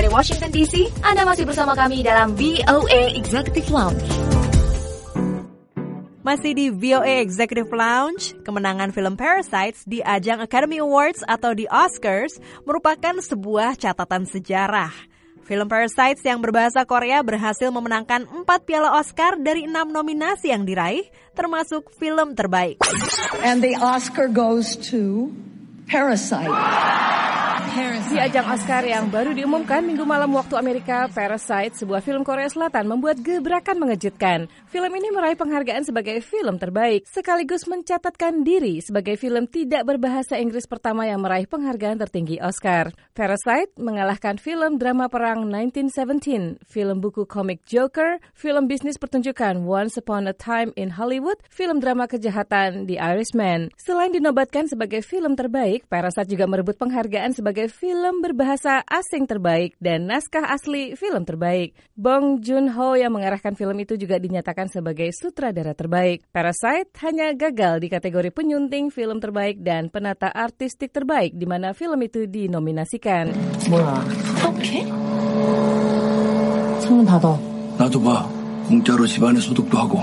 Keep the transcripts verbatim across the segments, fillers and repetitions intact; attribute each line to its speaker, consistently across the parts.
Speaker 1: Washington D C. Anda masih bersama kami dalam V O A Executive Lounge.
Speaker 2: Masih di V O A Executive Lounge, kemenangan film Parasites di ajang Academy Awards atau di Oscars merupakan sebuah catatan sejarah. Film Parasites yang berbahasa Korea berhasil memenangkan empat piala Oscar dari enam nominasi yang diraih, termasuk film terbaik.
Speaker 3: And the Oscar goes to Parasite.
Speaker 4: Di ajang Oscar yang baru diumumkan minggu malam waktu Amerika, Parasite, sebuah film Korea Selatan, membuat gebrakan mengejutkan. Film ini meraih penghargaan sebagai film terbaik, sekaligus mencatatkan diri sebagai film tidak berbahasa Inggris pertama yang meraih penghargaan tertinggi Oscar. Parasite mengalahkan film drama perang nineteen seventeen, film buku komik Joker, film bisnis pertunjukan Once Upon a Time in Hollywood, film drama kejahatan The Irishman. Selain dinobatkan sebagai film terbaik, Parasite juga merebut penghargaan sebagai film berbahasa asing terbaik dan naskah asli film terbaik. Bong Joon-ho yang mengarahkan film itu juga dinyatakan sebagai sutradara terbaik. Parasite hanya gagal di kategori penyunting film terbaik dan penata artistik terbaik, di mana film itu dinominasikan.
Speaker 3: 뭐야? 어떻게? 창문 닫아.
Speaker 5: 나도 봐. 공짜로 집안에 소독도 하고.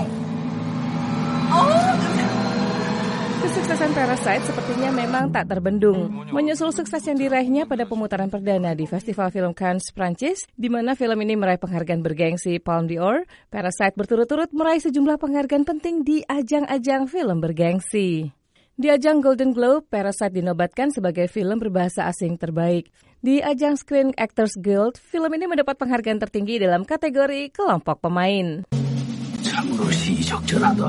Speaker 4: Kesuksesan Parasite sepertinya memang tak terbendung. Menyusul sukses yang diraihnya pada pemutaran perdana di Festival Film Cannes, Prancis, di mana film ini meraih penghargaan bergengsi Palme d'Or, Parasite berturut-turut meraih sejumlah penghargaan penting di ajang-ajang film bergengsi. Di ajang Golden Globe, Parasite dinobatkan sebagai film berbahasa asing terbaik. Di ajang Screen Actors Guild, film ini mendapat penghargaan tertinggi dalam kategori kelompok pemain.
Speaker 5: 참으로 시적절하다.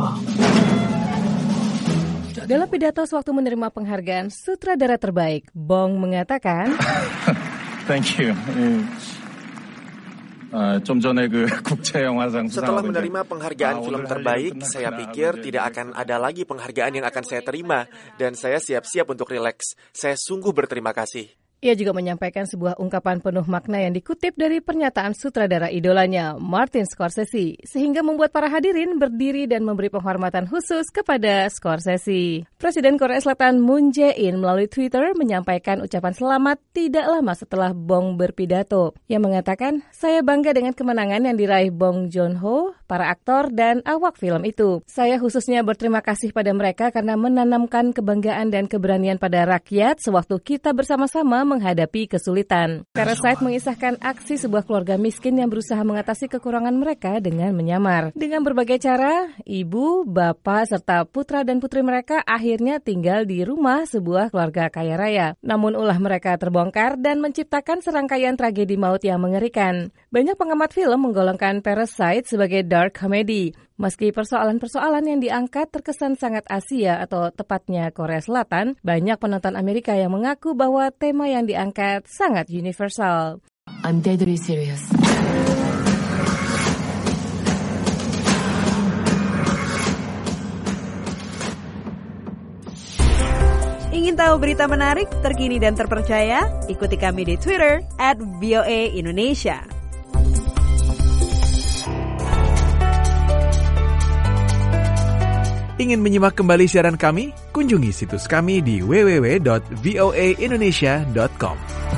Speaker 4: Dalam pidato sewaktu menerima penghargaan sutradara terbaik, Bong mengatakan,
Speaker 6: Thank you. Uh, 좀 전에 그 국제영화상
Speaker 7: Setelah menerima penghargaan film terbaik, saya pikir tidak akan ada lagi penghargaan yang akan saya terima, dan saya siap-siap untuk rileks. Saya sungguh berterima kasih.
Speaker 4: Ia juga menyampaikan sebuah ungkapan penuh makna yang dikutip dari pernyataan sutradara idolanya, Martin Scorsese, sehingga membuat para hadirin berdiri dan memberi penghormatan khusus kepada Scorsese. Presiden Korea Selatan Moon Jae-in melalui Twitter menyampaikan ucapan selamat tidak lama setelah Bong berpidato. Ia mengatakan, saya bangga dengan kemenangan yang diraih Bong Joon-ho, para aktor dan awak film itu. Saya khususnya berterima kasih pada mereka karena menanamkan kebanggaan dan keberanian pada rakyat sewaktu kita bersama-sama menghadapi kesulitan. Parasite mengisahkan aksi sebuah keluarga miskin yang berusaha mengatasi kekurangan mereka dengan menyamar. Dengan berbagai cara, ibu, bapak, serta putra dan putri mereka akhirnya tinggal di rumah sebuah keluarga kaya raya. Namun ulah mereka terbongkar dan menciptakan serangkaian tragedi maut yang mengerikan. Banyak pengamat film menggolongkan Parasite sebagai dark comedy. Meski persoalan-persoalan yang diangkat terkesan sangat Asia atau tepatnya Korea Selatan, banyak penonton Amerika yang mengaku bahwa tema yang diangkat sangat universal.
Speaker 3: I'm deadly serious.
Speaker 2: Ingin tahu berita menarik, terkini dan terpercaya? Ikuti kami di Twitter at V O A Indonesia.
Speaker 8: Ingin menyimak kembali siaran kami? Kunjungi situs kami di w w w dot v o a indonesia dot com.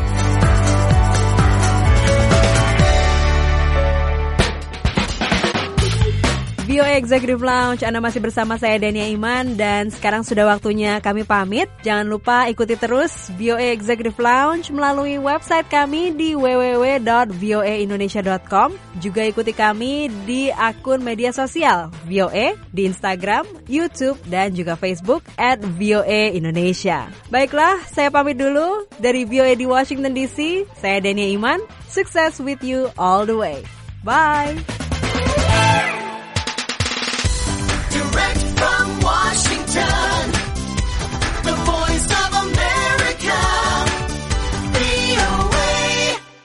Speaker 2: V O A Executive Lounge, Anda masih bersama saya Dania Iman, dan sekarang sudah waktunya kami pamit. Jangan lupa ikuti terus V O A Executive Lounge melalui website kami di w w w dot v o a indonesia dot com. Juga ikuti kami di akun media sosial V O A di Instagram, YouTube, dan juga Facebook at V O A Indonesia. Baiklah, saya pamit dulu dari V O A di Washington D C. Saya Dania Iman. Success with you all the way. Bye!